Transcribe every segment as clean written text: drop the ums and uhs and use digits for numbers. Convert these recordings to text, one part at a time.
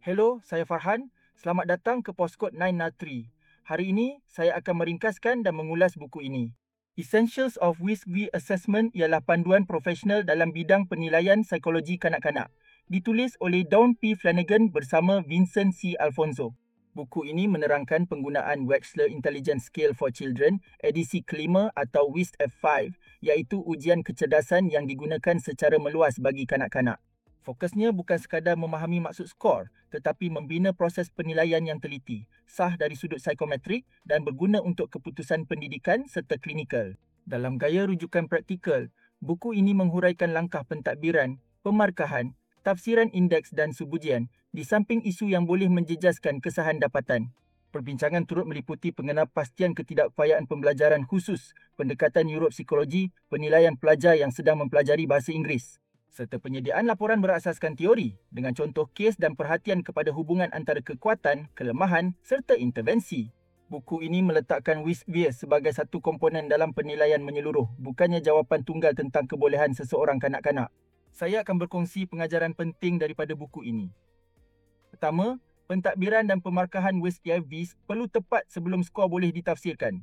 Hello, saya Farhan. Selamat datang ke Postcode 903. Hari ini, saya akan meringkaskan dan mengulas buku ini. Essentials of WISC-V Assessment ialah panduan profesional dalam bidang penilaian psikologi kanak-kanak. Ditulis oleh Dawn P. Flanagan bersama Vincent C. Alfonso. Buku ini menerangkan penggunaan Wechsler Intelligence Scale for Children, edisi kelima atau WISC F5, iaitu ujian kecerdasan yang digunakan secara meluas bagi kanak-kanak. Fokusnya bukan sekadar memahami maksud skor, tetapi membina proses penilaian yang teliti, sah dari sudut psikometrik dan berguna untuk keputusan pendidikan serta klinikal. Dalam gaya rujukan praktikal, buku ini menghuraikan langkah pentadbiran, pemarkahan, tafsiran indeks dan subujian di samping isu yang boleh menjejaskan kesahan dapatan. Perbincangan turut meliputi pengenalpastian ketidakupayaan pembelajaran khusus, pendekatan neuropsikologi, penilaian pelajar yang sedang mempelajari bahasa Inggeris, serta penyediaan laporan berasaskan teori dengan contoh kes dan perhatian kepada hubungan antara kekuatan, kelemahan serta intervensi. Buku ini meletakkan WISC-V sebagai satu komponen dalam penilaian menyeluruh, bukannya jawapan tunggal tentang kebolehan seseorang kanak-kanak. Saya akan berkongsi pengajaran penting daripada buku ini. Pertama, pentadbiran dan pemarkahan WISC-V perlu tepat sebelum skor boleh ditafsirkan.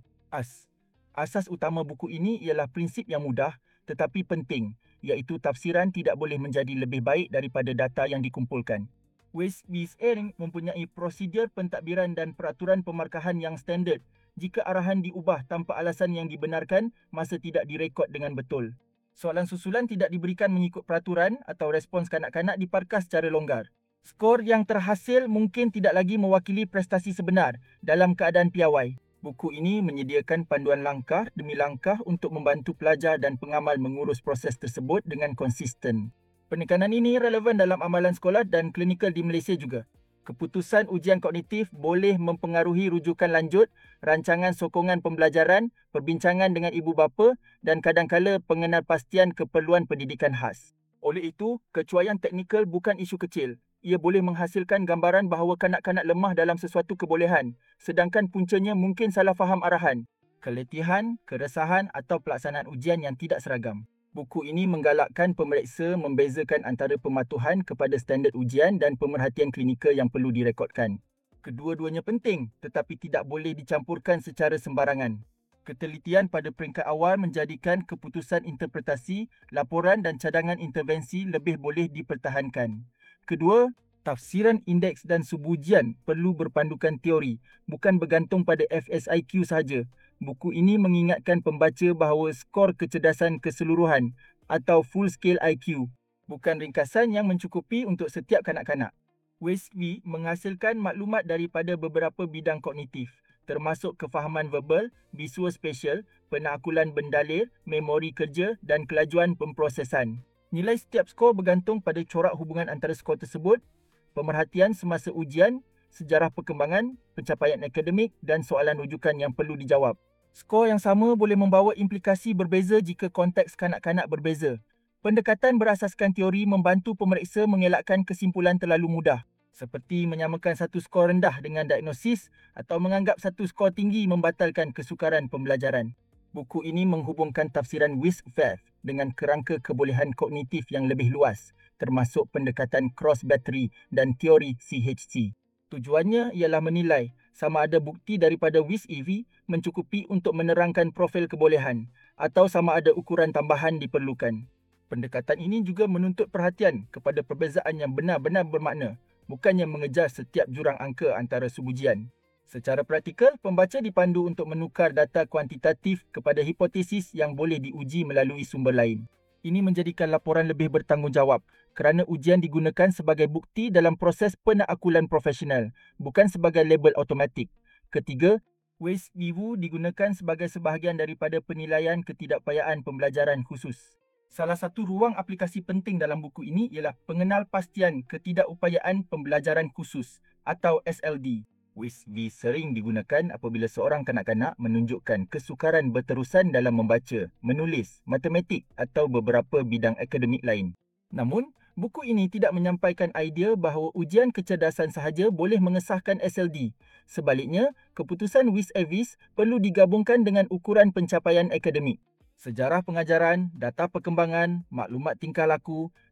Asas utama buku ini ialah prinsip yang mudah tetapi penting, iaitu tafsiran tidak boleh menjadi lebih baik daripada data yang dikumpulkan. WISC-V mempunyai prosedur pentadbiran dan peraturan pemarkahan yang standard jika arahan diubah tanpa alasan yang dibenarkan masa tidak direkod dengan betul. Soalan susulan tidak diberikan mengikut peraturan atau respons kanak-kanak diparkas secara longgar. Skor yang terhasil mungkin tidak lagi mewakili prestasi sebenar dalam keadaan piawai. Buku ini menyediakan panduan langkah demi langkah untuk membantu pelajar dan pengamal mengurus proses tersebut dengan konsisten. Penekanan ini relevan dalam amalan sekolah dan klinikal di Malaysia juga. Keputusan ujian kognitif boleh mempengaruhi rujukan lanjut, rancangan sokongan pembelajaran, perbincangan dengan ibu bapa dan kadangkala pengenalpastian keperluan pendidikan khas. Oleh itu, kecuaian teknikal bukan isu kecil. Ia boleh menghasilkan gambaran bahawa kanak-kanak lemah dalam sesuatu kebolehan, sedangkan puncanya mungkin salah faham arahan, keletihan, keresahan atau pelaksanaan ujian yang tidak seragam. Buku ini menggalakkan pemeriksa membezakan antara pematuhan kepada standard ujian dan pemerhatian klinikal yang perlu direkodkan. Kedua-duanya penting, tetapi tidak boleh dicampurkan secara sembarangan. Ketelitian pada peringkat awal menjadikan keputusan interpretasi, laporan dan cadangan intervensi lebih boleh dipertahankan. Kedua, tafsiran indeks dan subujian perlu berpandukan teori, bukan bergantung pada FSIQ sahaja. Buku ini mengingatkan pembaca bahawa skor kecerdasan keseluruhan atau full scale IQ bukan ringkasan yang mencukupi untuk setiap kanak-kanak. WISC-V menghasilkan maklumat daripada beberapa bidang kognitif, termasuk kefahaman verbal, visual spatial, penakulan bendalil, memori kerja dan kelajuan pemprosesan. Nilai setiap skor bergantung pada corak hubungan antara skor tersebut, pemerhatian semasa ujian, sejarah perkembangan, pencapaian akademik dan soalan rujukan yang perlu dijawab. Skor yang sama boleh membawa implikasi berbeza jika konteks kanak-kanak berbeza. Pendekatan berasaskan teori membantu pemeriksa mengelakkan kesimpulan terlalu mudah, seperti menyamakan satu skor rendah dengan diagnosis atau menganggap satu skor tinggi membatalkan kesukaran pembelajaran. Buku ini menghubungkan tafsiran WISC-V dengan kerangka kebolehan kognitif yang lebih luas, termasuk pendekatan cross-battery dan teori CHC. Tujuannya ialah menilai sama ada bukti daripada WISC-EV mencukupi untuk menerangkan profil kebolehan atau sama ada ukuran tambahan diperlukan. Pendekatan ini juga menuntut perhatian kepada perbezaan yang benar-benar bermakna, bukannya mengejar setiap jurang angka antara subujian. Secara praktikal, pembaca dipandu untuk menukar data kuantitatif kepada hipotesis yang boleh diuji melalui sumber lain. Ini menjadikan laporan lebih bertanggungjawab kerana ujian digunakan sebagai bukti dalam proses penakulan profesional, bukan sebagai label automatik. Ketiga, WISC-V digunakan sebagai sebahagian daripada penilaian ketidakupayaan pembelajaran khusus. Salah satu ruang aplikasi penting dalam buku ini ialah pengenalpastian ketidakupayaan pembelajaran khusus atau SLD. WISC-V sering digunakan apabila seorang kanak-kanak menunjukkan kesukaran berterusan dalam membaca, menulis, matematik atau beberapa bidang akademik lain. Namun, buku ini tidak menyampaikan idea bahawa ujian kecerdasan sahaja boleh mengesahkan SLD. Sebaliknya, keputusan WISC-EVIS perlu digabungkan dengan ukuran pencapaian akademik. Sejarah pengajaran, data perkembangan, maklumat tingkah laku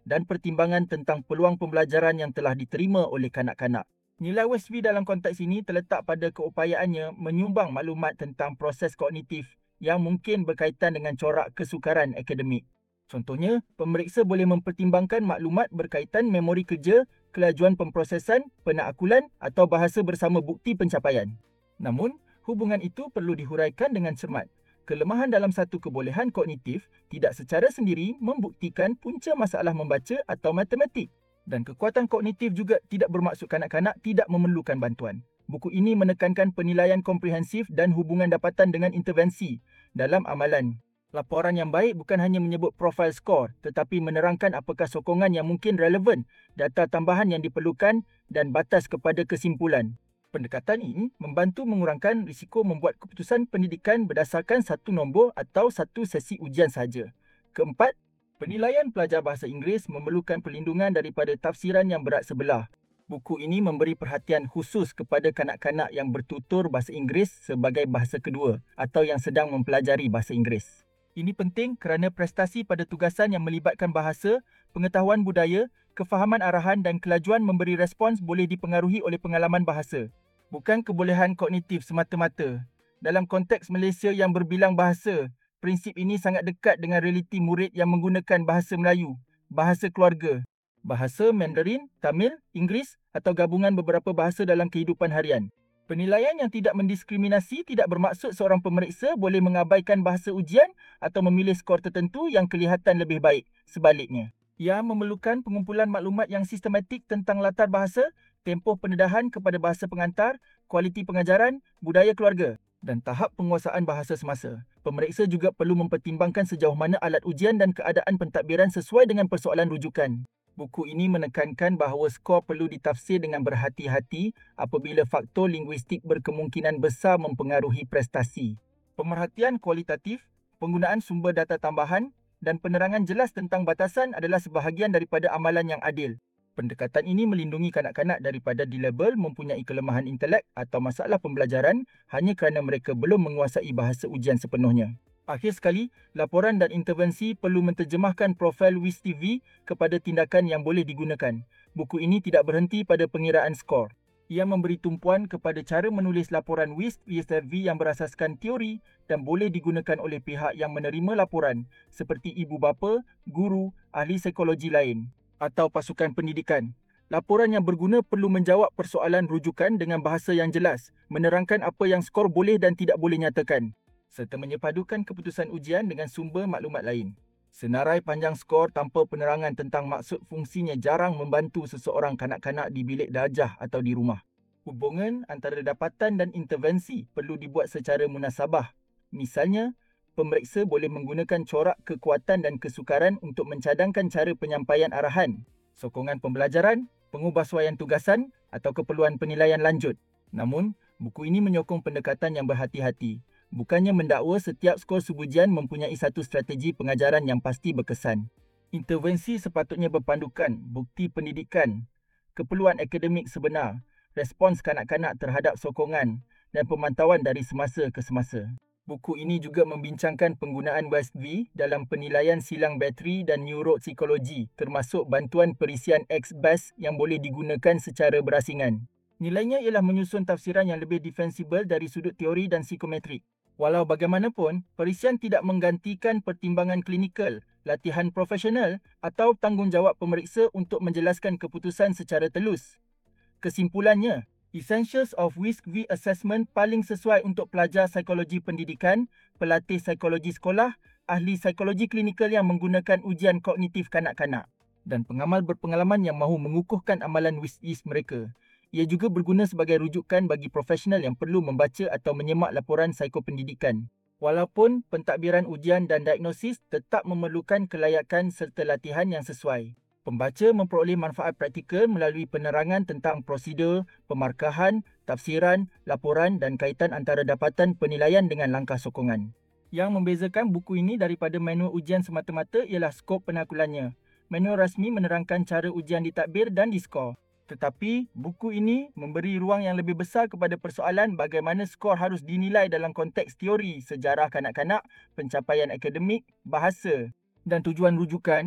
dan pertimbangan tentang peluang pembelajaran yang telah diterima oleh kanak-kanak. Nilai WSV dalam konteks ini terletak pada keupayaannya menyumbang maklumat tentang proses kognitif yang mungkin berkaitan dengan corak kesukaran akademik. Contohnya, pemeriksa boleh mempertimbangkan maklumat berkaitan memori kerja, kelajuan pemprosesan, penakkulan atau bahasa bersama bukti pencapaian. Namun, hubungan itu perlu dihuraikan dengan cermat. Kelemahan dalam satu kebolehan kognitif tidak secara sendiri membuktikan punca masalah membaca atau matematik. Dan kekuatan kognitif juga tidak bermaksud kanak-kanak tidak memerlukan bantuan. Buku ini menekankan penilaian komprehensif dan hubungan dapatan dengan intervensi dalam amalan. Laporan yang baik bukan hanya menyebut profil skor, tetapi menerangkan apakah sokongan yang mungkin relevan, data tambahan yang diperlukan dan batas kepada kesimpulan. Pendekatan ini membantu mengurangkan risiko membuat keputusan pendidikan berdasarkan satu nombor atau satu sesi ujian sahaja. Keempat, penilaian pelajar bahasa Inggeris memerlukan perlindungan daripada tafsiran yang berat sebelah. Buku ini memberi perhatian khusus kepada kanak-kanak yang bertutur bahasa Inggeris sebagai bahasa kedua atau yang sedang mempelajari bahasa Inggeris. Ini penting kerana prestasi pada tugasan yang melibatkan bahasa, pengetahuan budaya, kefahaman arahan dan kelajuan memberi respons boleh dipengaruhi oleh pengalaman bahasa. Bukan kebolehan kognitif semata-mata. Dalam konteks Malaysia yang berbilang bahasa, prinsip ini sangat dekat dengan realiti murid yang menggunakan bahasa Melayu, bahasa keluarga, bahasa Mandarin, Tamil, Inggeris atau gabungan beberapa bahasa dalam kehidupan harian. Penilaian yang tidak mendiskriminasi tidak bermaksud seorang pemeriksa boleh mengabaikan bahasa ujian atau memilih skor tertentu yang kelihatan lebih baik. Sebaliknya, ia memerlukan pengumpulan maklumat yang sistematik tentang latar bahasa, tempoh pendedahan kepada bahasa pengantar, kualiti pengajaran, budaya keluarga dan tahap penguasaan bahasa semasa. Pemeriksa juga perlu mempertimbangkan sejauh mana alat ujian dan keadaan pentadbiran sesuai dengan persoalan rujukan. Buku ini menekankan bahawa skor perlu ditafsir dengan berhati-hati apabila faktor linguistik berkemungkinan besar mempengaruhi prestasi. Pemerhatian kualitatif, penggunaan sumber data tambahan dan penerangan jelas tentang batasan adalah sebahagian daripada amalan yang adil. Pendekatan ini melindungi kanak-kanak daripada dilabel mempunyai kelemahan intelek atau masalah pembelajaran hanya kerana mereka belum menguasai bahasa ujian sepenuhnya. Akhir sekali, laporan dan intervensi perlu menterjemahkan profil WIS-TV kepada tindakan yang boleh digunakan. Buku ini tidak berhenti pada pengiraan skor. Ia memberi tumpuan kepada cara menulis laporan WIS-V yang berasaskan teori dan boleh digunakan oleh pihak yang menerima laporan seperti ibu bapa, guru, ahli psikologi lain atau pasukan pendidikan. Laporan yang berguna perlu menjawab persoalan rujukan dengan bahasa yang jelas, menerangkan apa yang skor boleh dan tidak boleh nyatakan, serta menyepadukan keputusan ujian dengan sumber maklumat lain. Senarai panjang skor tanpa penerangan tentang maksud fungsinya jarang membantu seseorang kanak-kanak di bilik darjah atau di rumah. Hubungan antara dapatan dan intervensi perlu dibuat secara munasabah. Misalnya, pemeriksa boleh menggunakan corak kekuatan dan kesukaran untuk mencadangkan cara penyampaian arahan, sokongan pembelajaran, pengubahsuaian tugasan atau keperluan penilaian lanjut. Namun, buku ini menyokong pendekatan yang berhati-hati. Bukannya mendakwa setiap skor subujian mempunyai satu strategi pengajaran yang pasti berkesan. Intervensi sepatutnya berpandukan bukti pendidikan, keperluan akademik sebenar, respons kanak-kanak terhadap sokongan dan pemantauan dari semasa ke semasa. Buku ini juga membincangkan penggunaan WIS-V dalam penilaian silang bateri dan neuropsikologi termasuk bantuan perisian X-BAS yang boleh digunakan secara berasingan. Nilainya ialah menyusun tafsiran yang lebih defensibel dari sudut teori dan psikometrik. Walau bagaimanapun, perisian tidak menggantikan pertimbangan klinikal, latihan profesional atau tanggungjawab pemeriksa untuk menjelaskan keputusan secara telus. Kesimpulannya, Essentials of WIS-V Assessment paling sesuai untuk pelajar psikologi pendidikan, pelatih psikologi sekolah, ahli psikologi klinikal yang menggunakan ujian kognitif kanak-kanak dan pengamal berpengalaman yang mahu mengukuhkan amalan WIS mereka. Ia juga berguna sebagai rujukan bagi profesional yang perlu membaca atau menyemak laporan psikopendidikan. Walaupun pentadbiran ujian dan diagnosis tetap memerlukan kelayakan serta latihan yang sesuai. Pembaca memperoleh manfaat praktikal melalui penerangan tentang prosedur, pemarkahan, tafsiran, laporan dan kaitan antara dapatan penilaian dengan langkah sokongan. Yang membezakan buku ini daripada manual ujian semata-mata ialah skop penaklulannya. Manual rasmi menerangkan cara ujian ditadbir dan diskor. Tetapi, buku ini memberi ruang yang lebih besar kepada persoalan bagaimana skor harus dinilai dalam konteks teori, sejarah kanak-kanak, pencapaian akademik, bahasa dan tujuan rujukan.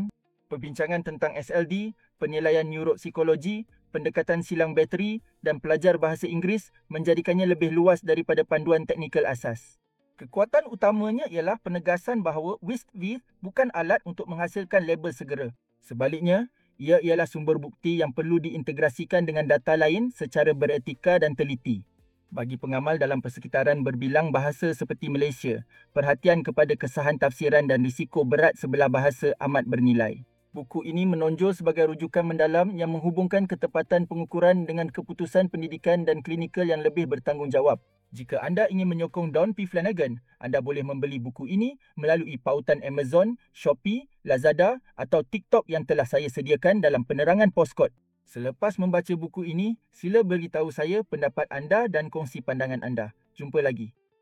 Perbincangan tentang SLD, penilaian neuropsikologi, pendekatan silang bateri dan pelajar bahasa Inggeris menjadikannya lebih luas daripada panduan teknikal asas. Kekuatan utamanya ialah penegasan bahawa WISC-V bukan alat untuk menghasilkan label segera. Sebaliknya, ia ialah sumber bukti yang perlu diintegrasikan dengan data lain secara beretika dan teliti. Bagi pengamal dalam persekitaran berbilang bahasa seperti Malaysia, perhatian kepada kesahan tafsiran dan risiko berat sebelah bahasa amat bernilai. Buku ini menonjol sebagai rujukan mendalam yang menghubungkan ketepatan pengukuran dengan keputusan pendidikan dan klinikal yang lebih bertanggungjawab. Jika anda ingin menyokong Don P. Flanagan, anda boleh membeli buku ini melalui pautan Amazon, Shopee, Lazada atau TikTok yang telah saya sediakan dalam penerangan postkod. Selepas membaca buku ini, sila beritahu saya pendapat anda dan kongsi pandangan anda. Jumpa lagi.